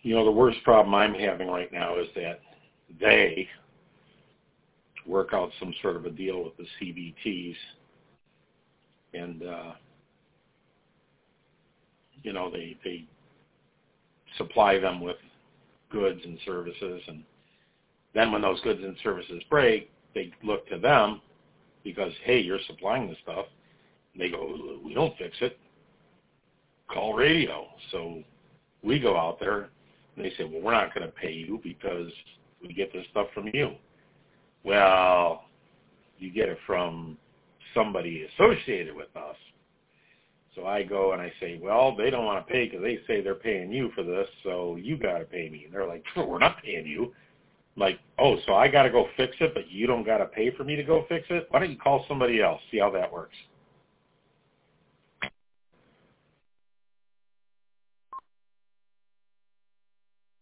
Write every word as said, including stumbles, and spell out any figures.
You know, the worst problem I'm having right now is that they work out some sort of a deal with the C B Ts, and, uh, you know, they, they supply them with goods and services, and then when those goods and services break, they look to them because, hey, you're supplying the stuff. And they go, we don't fix it. Call radio. So we go out there, and they say, well, we're not going to pay you because we get this stuff from you. Well, you get it from somebody associated with us. So I go and I say, well, they don't want to pay because they say they're paying you for this, so you got to pay me. And they're like, we're not paying you. I'm like, oh, so I got to go fix it, but you don't got to pay for me to go fix it? Why don't you call somebody else, see how that works?